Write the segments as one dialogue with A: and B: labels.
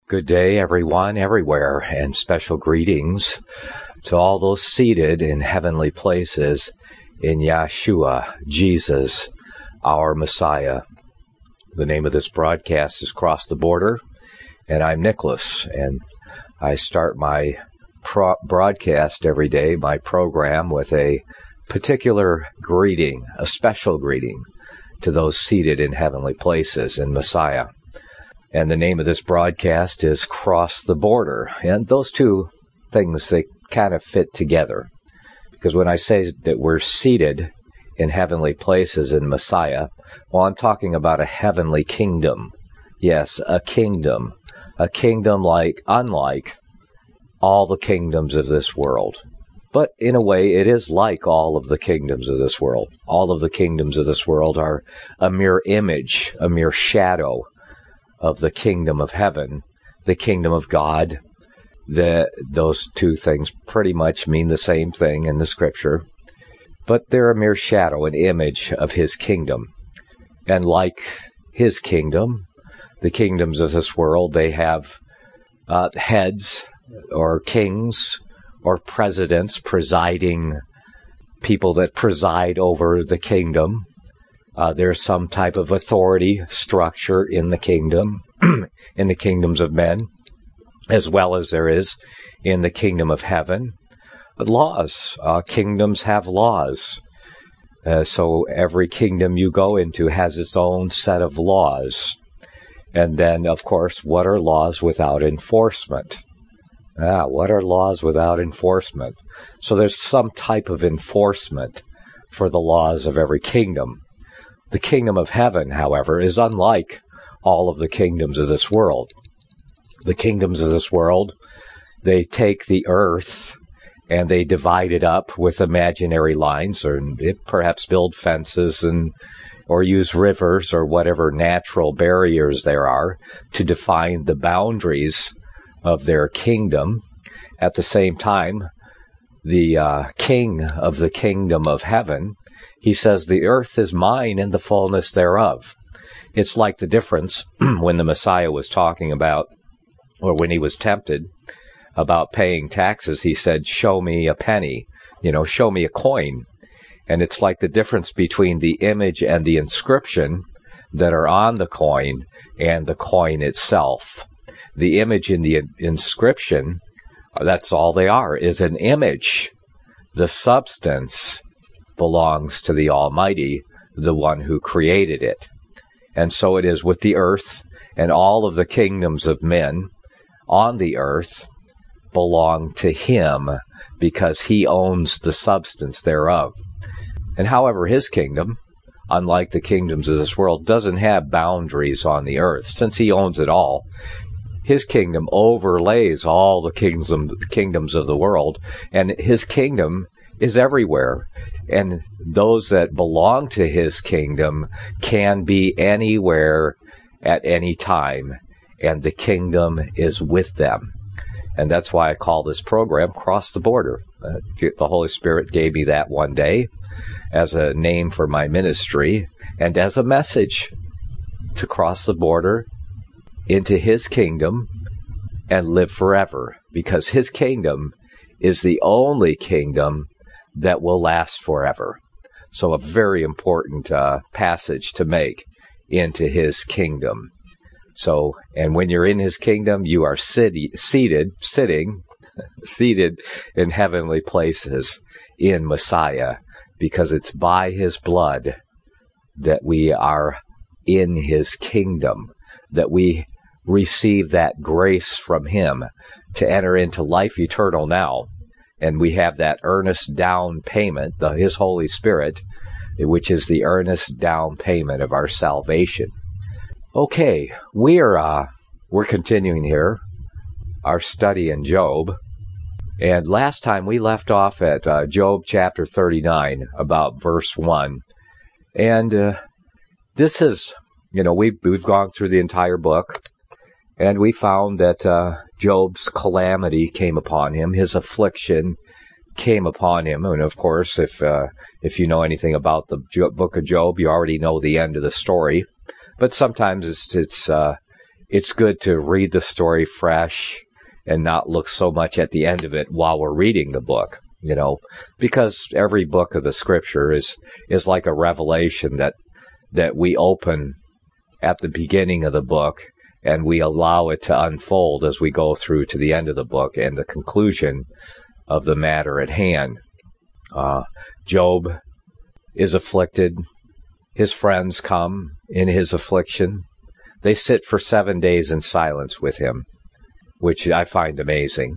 A: Good day, everyone, everywhere, and special greetings to all those seated in heavenly places in Yeshua, Jesus, our Messiah. The name of this broadcast is Cross the Border, and I'm Nicholas, and I start my broadcast every day, my program, with a particular greeting, a special greeting to those seated in heavenly places in Messiah. And the name of this broadcast is Cross the Border. And those two things, they kind of fit together. Because when I say that we're seated in heavenly places in Messiah, well, I'm talking about a heavenly kingdom. Yes, a kingdom. A kingdom unlike all the kingdoms of this world. But in a way, it is like all of the kingdoms of this world. All of the kingdoms of this world are a mere image, a mere shadow of the kingdom of heaven, the kingdom of God. Those two things pretty much mean the same thing in the scripture, but they're a mere shadow, an image of his kingdom. And like his kingdom, the kingdoms of this world, they have heads or kings or presidents, presiding people that preside over the kingdom. There's some type of authority structure in the kingdom, in the kingdoms of men, as well as there is in the kingdom of heaven. Laws. Kingdoms have laws. So every kingdom you go into has its own set of laws. And then, of course, what are laws without enforcement? What are laws without enforcement? So there's some type of enforcement for the laws of every kingdom. The kingdom of heaven, however, is unlike all of the kingdoms of this world. The kingdoms of this world, they take the earth and they divide it up with imaginary lines, or perhaps build fences or use rivers or whatever natural barriers there are to define the boundaries of their kingdom. At the same time, the king of the kingdom of heaven, he says, the earth is mine and the fullness thereof. It's like the difference when the Messiah was talking about, or when he was tempted about paying taxes, he said, show me a penny, show me a coin. And it's like the difference between the image and the inscription that are on the coin and the coin itself. The image and the inscription, that's all they are, is an image. The substance belongs to the Almighty, the one who created it. And so it is with the earth, and all of the kingdoms of men on the earth belong to him because he owns the substance thereof. And however, his kingdom, unlike the kingdoms of this world, doesn't have boundaries on the earth. Since he owns it all, his kingdom overlays all the kingdoms of the world, and his kingdom is everywhere. And those that belong to his kingdom can be anywhere at any time, and the kingdom is with them. And that's why I call this program Cross the Border. The Holy Spirit gave me that one day as a name for my ministry and as a message to cross the border into his kingdom and live forever, because his kingdom is the only kingdom that will last forever. So a very important passage to make into his kingdom. So, and when you're in his kingdom, you are seated in heavenly places in Messiah, because it's by his blood that we are in his kingdom, that we receive that grace from him to enter into life eternal now. And we have that earnest down payment, his Holy Spirit, which is the earnest down payment of our salvation. Okay, we're continuing here our study in Job. And last time we left off at Job chapter 39, about verse 1. And this is, we've gone through the entire book, and we found that Job's calamity came upon him, his affliction came upon him. And of course, if you know anything about the book of Job, you already know the end of the story. But sometimes it's good to read the story fresh and not look so much at the end of it while we're reading the book, because every book of the scripture is like a revelation that we open at the beginning of the book and we allow it to unfold as we go through to the end of the book and the conclusion of the matter at hand. Job is afflicted. His friends come in his affliction. They sit for 7 days in silence with him, which I find amazing.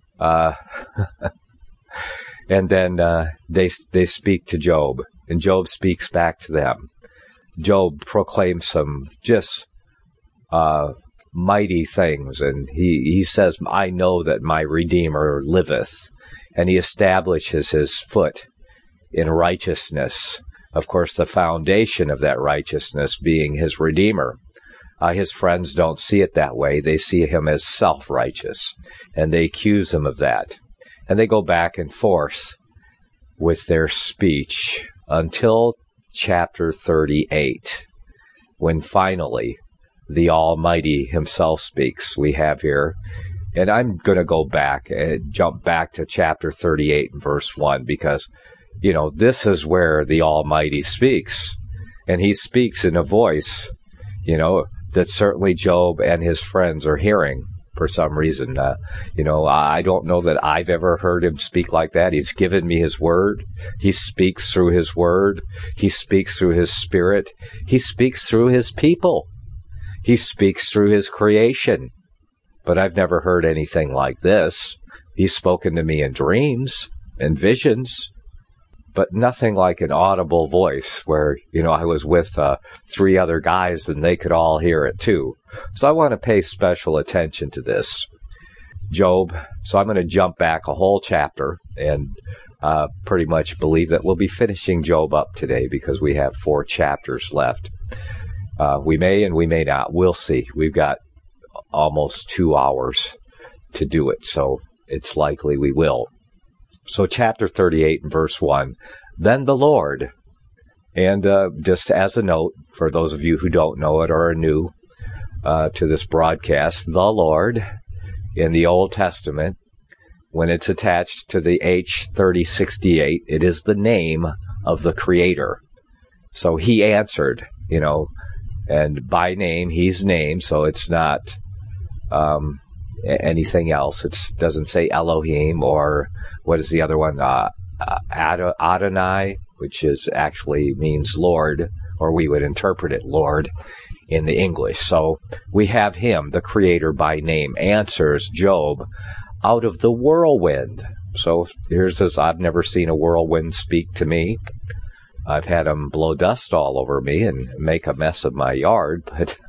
A: And then they speak to Job, and Job speaks back to them. Job proclaims some just mighty things, and he says, I know that my Redeemer liveth, and he establishes his foot in righteousness. Of course, the foundation of that righteousness being his Redeemer. His friends don't see it that way. They see him as self-righteous, and they accuse him of that. And they go back and forth with their speech until chapter 38, when finally the Almighty himself speaks. We have here, and I'm going to go back and jump back to chapter 38 and verse 1, because, this is where the Almighty speaks. And he speaks in a voice, that certainly Job and his friends are hearing for some reason. I don't know that I've ever heard him speak like that. He's given me his word. He speaks through his word. He speaks through his spirit. He speaks through his people. He speaks through his creation. But I've never heard anything like this. He's spoken to me in dreams and visions, but nothing like an audible voice where, I was with 3 other guys and they could all hear it too. So I want to pay special attention to this. Job. So I'm going to jump back a whole chapter and pretty much believe that we'll be finishing Job up today because we have 4 chapters left. We may and we may not. We'll see. We've got almost 2 hours to do it, so it's likely we will. So chapter 38 and verse 1, then the Lord, and just as a note, for those of you who don't know it or are new to this broadcast, the Lord in the Old Testament, when it's attached to the H3068, it is the name of the Creator. So he answered, and by name, he's named, so it's not anything else. It doesn't say Elohim or what is the other one? Adonai, which actually means Lord, or we would interpret it Lord in the English. So we have him, the Creator by name, answers Job out of the whirlwind. So here's this, I've never seen a whirlwind speak to me. I've had them blow dust all over me and make a mess of my yard, but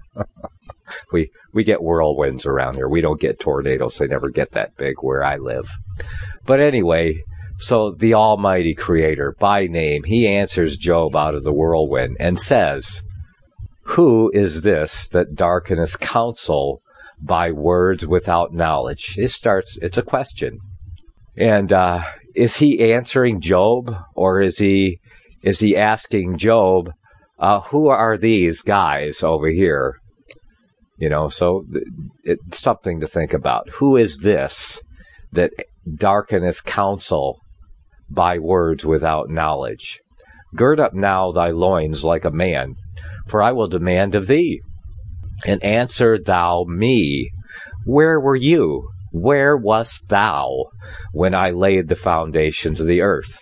A: we get whirlwinds around here. We don't get tornadoes. They never get that big where I live. But anyway, so the Almighty Creator, by name, he answers Job out of the whirlwind and says, who is this that darkeneth counsel by words without knowledge? It's a question. And is he answering Job, or is he asking Job, who are these guys over here? So it's something to think about. Who is this that darkeneth counsel by words without knowledge? Gird up now thy loins like a man, for I will demand of thee. And answer thou me, where were you? Where wast thou when I laid the foundations of the earth?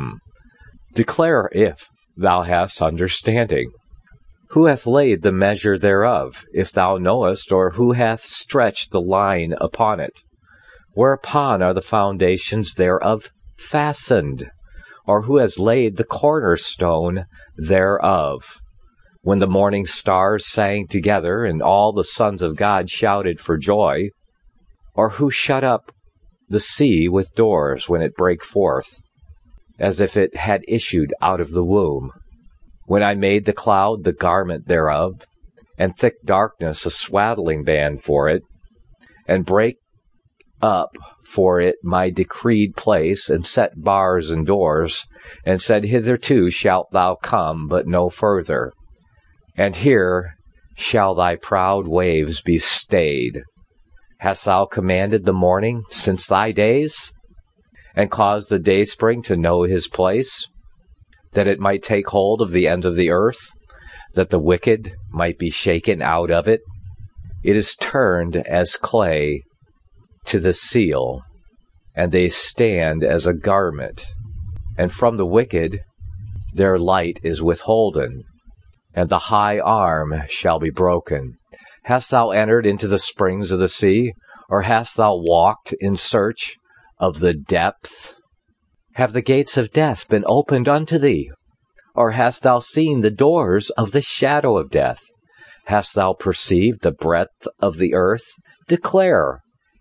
A: Declare if thou hast understanding. Who hath laid the measure thereof, if thou knowest, or who hath stretched the line upon it? Whereupon are the foundations thereof fastened? Or who has laid the cornerstone thereof? When the morning stars sang together, and all the sons of God shouted for joy? Or who shut up the sea with doors when it brake forth, as if it had issued out of the womb? When I made the cloud the garment thereof, and thick darkness a swaddling band for it, and brake up for it my decreed place, and set bars and doors, and said, hitherto shalt thou come, but no further. And here shall thy proud waves be stayed? Hast thou commanded the morning since thy days, and caused the dayspring to know his place, that it might take hold of the ends of the earth, that the wicked might be shaken out of it? It is turned as clay to the seal, and they stand as a garment. And from the wicked their light is withholden, and the high arm shall be broken. Hast thou entered into the springs of the sea, or hast thou walked in search of the depth? Have the gates of death been opened unto thee? Or hast thou seen the doors of the shadow of death? Hast thou perceived the breadth of the earth? Declare,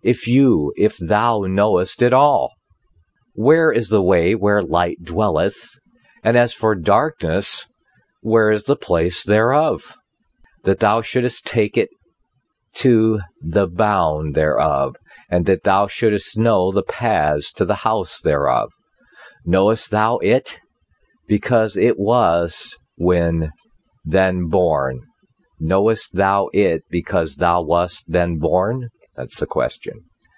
A: if thou knowest it all. Where is the way where light dwelleth? And as for darkness, where is the place thereof? That thou shouldest take it to the bound thereof, and that thou shouldest know the paths to the house thereof. Knowest thou it? Because it was when then born. Knowest thou it because thou wast then born? That's the question.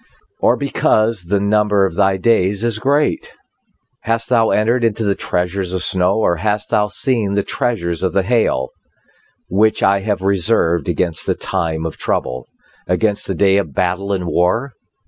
A: Or because the number of thy days is great? Hast thou entered into the treasures of snow, or hast thou seen the treasures of the hail, which I have reserved against the time of trouble, against the day of battle and war?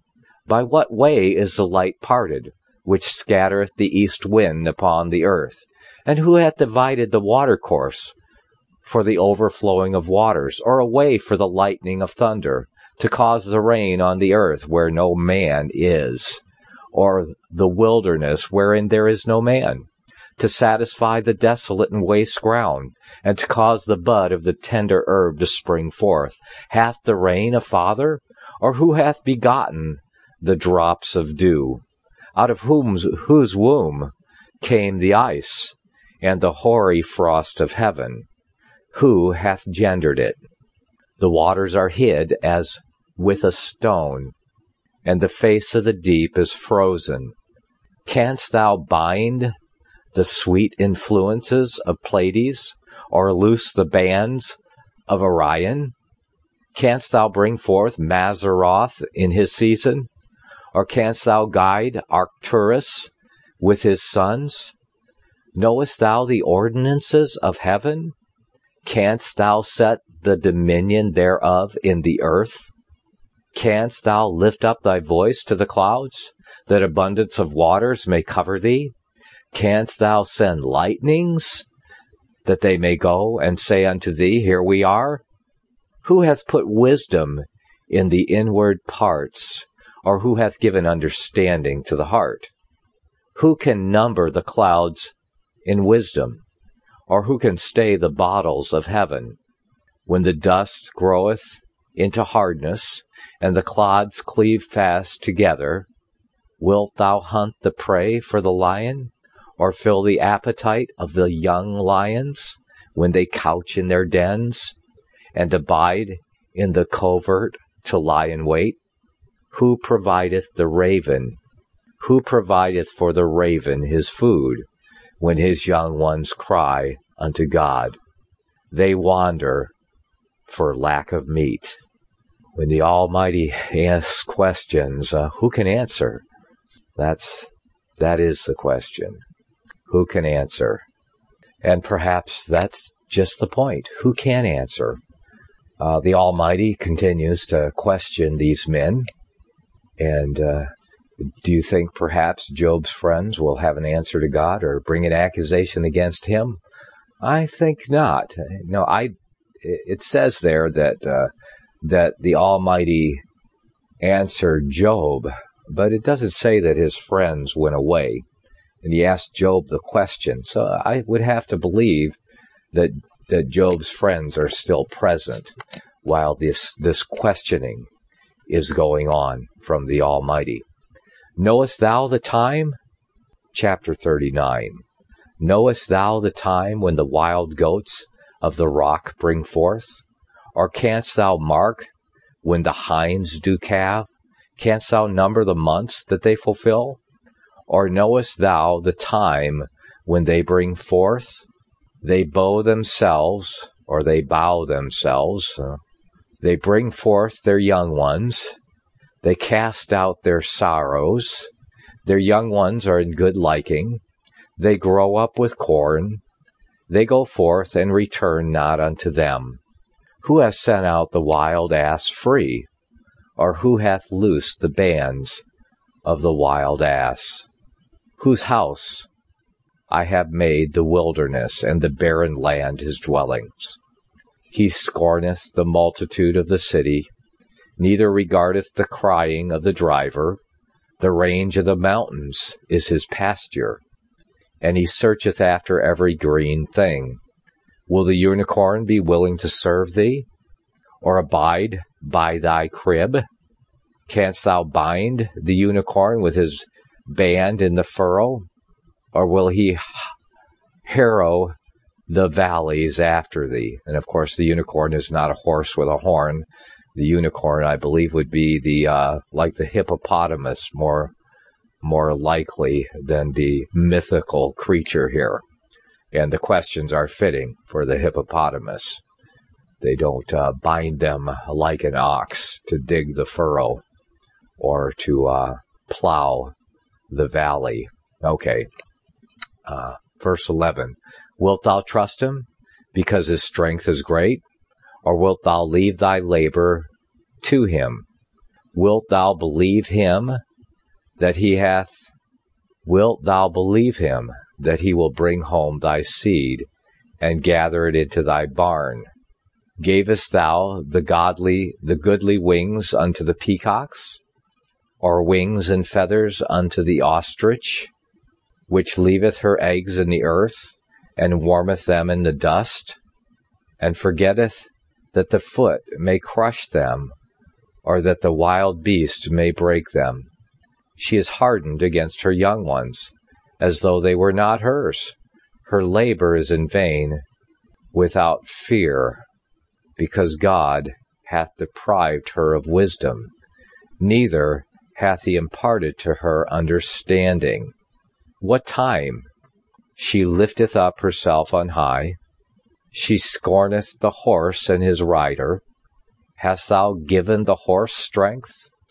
A: By what way is the light parted, which scattereth the east wind upon the earth? And who hath divided the watercourse for the overflowing of waters, or a way for the lightning of thunder, to cause the rain on the earth where no man is, or the wilderness wherein there is no man, to satisfy the desolate and waste ground, and to cause the bud of the tender herb to spring forth? Hath the rain a father? Or who hath begotten the drops of dew? Out of whose womb came the ice, and the hoary frost of heaven? Who hath gendered it? The waters are hid as with a stone, and the face of the deep is frozen. Canst thou bind the sweet influences of Pleiades, or loose the bands of Orion? Canst thou bring forth Mazzaroth in his season? Or canst thou guide Arcturus with his sons? Knowest thou the ordinances of heaven? Canst thou set the dominion thereof in the earth? Canst thou lift up thy voice to the clouds, that abundance of waters may cover thee? Canst thou send lightnings, that they may go and say unto thee, Here we are? Who hath put wisdom in the inward parts, or who hath given understanding to the heart? Who can number the clouds in wisdom, or who can stay the bottles of heaven? When the dust groweth into hardness, and the clods cleave fast together, wilt thou hunt the prey for the lion, or fill the appetite of the young lions, when they couch in their dens, and abide in the covert to lie in wait? Who provideth the raven? Who provideth for the raven his food, when his young ones cry unto God? They wander for lack of meat. When the Almighty asks questions, who can answer? That is the question. Who can answer? And perhaps that's just the point. Who can answer? The Almighty continues to question these men. And do you think perhaps Job's friends will have an answer to God or bring an accusation against him? I think not. No, it says there that the Almighty answered Job, but it doesn't say that his friends went away. And he asked Job the question. So I would have to believe that Job's friends are still present while this questioning is going on from the Almighty. Knowest thou the time? Chapter 39. Knowest thou the time when the wild goats of the rock bring forth? Or canst thou mark when the hinds do calve? Canst thou number the months that they fulfill? Or knowest thou the time when they bring forth? They bow themselves or they bow themselves. They bring forth their young ones. They cast out their sorrows. Their young ones are in good liking. They grow up with corn. They go forth and return not unto them. Who hath sent out the wild ass free? Or who hath loosed the bands of the wild ass? Whose house I have made the wilderness, and the barren land his dwellings. He scorneth the multitude of the city, neither regardeth the crying of the driver. The range of the mountains is his pasture, and he searcheth after every green thing. Will the unicorn be willing to serve thee, or abide by thy crib? Canst thou bind the unicorn with his band in the furrow, or will he harrow the valleys after thee? And of course, the unicorn is not a horse with a horn. The unicorn, I believe, would be the like the hippopotamus, more likely than the mythical creature here. And the questions are fitting for the hippopotamus. They don't bind them like an ox to dig the furrow or to plow the valley. Okay. Verse 11. Wilt thou trust him because his strength is great? Or wilt thou leave thy labor to him? Wilt thou believe him that he will bring home thy seed and gather it into thy barn? Gavest thou the goodly wings unto the peacocks, or wings and feathers unto the ostrich, which leaveth her eggs in the earth, and warmeth them in the dust, and forgetteth that the foot may crush them, or that the wild beast may break them? She is hardened against her young ones, as though they were not hers. Her labor is in vain, without fear, because God hath deprived her of wisdom, neither hath he imparted to her understanding. What time? She lifteth up herself on high. She scorneth the horse and his rider. Hast thou given the horse strength?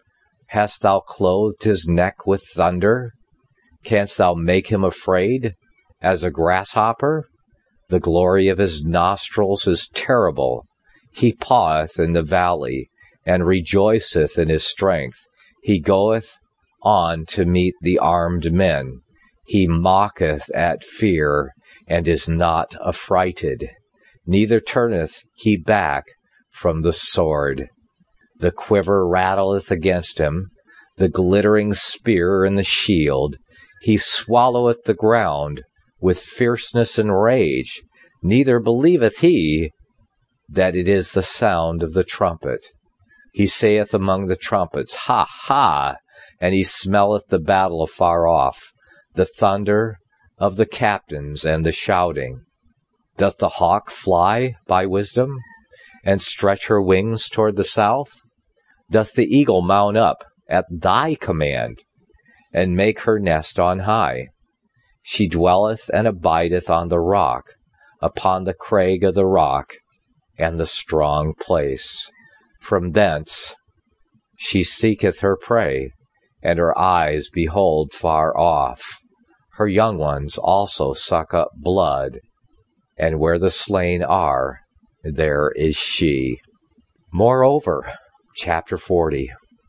A: Hast thou clothed his neck with thunder? Canst thou make him afraid as a grasshopper? The glory of his nostrils is terrible. He paweth in the valley, and rejoiceth in his strength. He goeth on to meet the armed men. He mocketh at fear, and is not affrighted. Neither turneth he back from the sword. The quiver rattleth against him, the glittering spear and the shield. He swalloweth the ground with fierceness and rage. Neither believeth he that it is the sound of the trumpet. He saith among the trumpets, Ha, ha! And he smelleth the battle afar off, the thunder of the captains and the shouting. Doth the hawk fly by wisdom, and stretch her wings toward the south? Doth the eagle mount up at thy command, and make her nest on high? She dwelleth and abideth on the rock, upon the crag of the rock, and the strong place. From thence she seeketh her prey, and her eyes behold far off. Her young ones also suck up blood, and where the slain are, there is she. Moreover, chapter 40.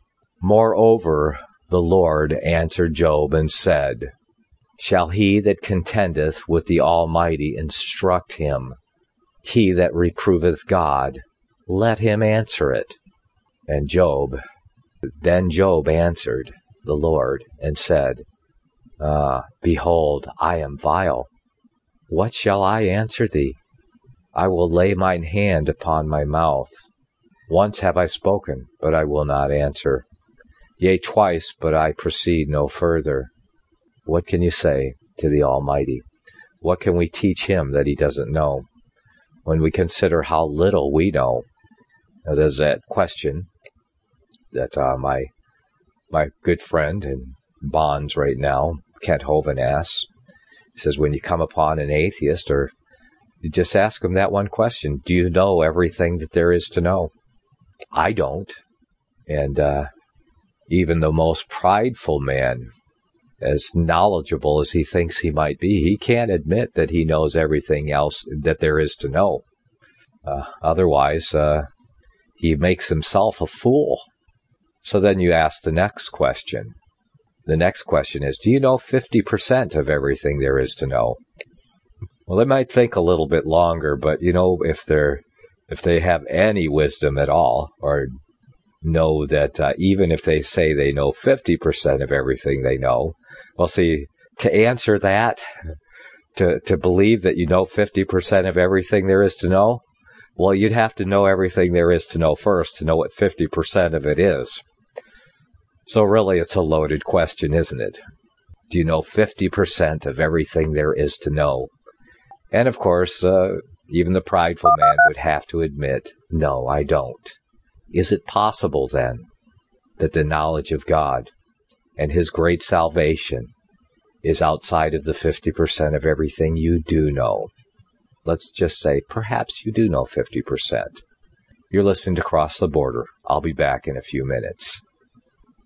A: Moreover, the Lord answered Job and said, Shall he that contendeth with the Almighty instruct him? He that reproveth God, let him answer it. And then Job answered the Lord and said, Behold, I am vile. What shall I answer thee? I will lay mine hand upon my mouth. Once have I spoken, but I will not answer. Yea, twice, but I proceed no further. What can you say to the Almighty? What can we teach him that he doesn't know? When we consider how little we know. Now, there's that question that my good friend in bonds right now, Kent Hovind, asks. He says, when you come upon an atheist or You just ask them that one question. Do you know everything that there is to know? I don't. And even the most prideful man, as knowledgeable as he thinks he might be, he can't admit that he knows everything else that there is to know. Otherwise, he makes himself a fool. So then you ask the next question. The next question is, do you know 50% of everything there is to know? Well, they might think a little bit longer, but if they have any wisdom at all, or know that even if they say they know 50% of everything they know, well, see, to answer that, to believe that you know 50% of everything there is to know, well, you'd have to know everything there is to know first to know what 50% of it is. So really, it's a loaded question, isn't it? Do you know 50% of everything there is to know? And of course, even the prideful man would have to admit, no, I don't. Is it possible then that the knowledge of God and His great salvation is outside of the 50% of everything you do know? Let's just say perhaps you do know 50%. You're listening to Cross the Border. I'll be back in a few minutes.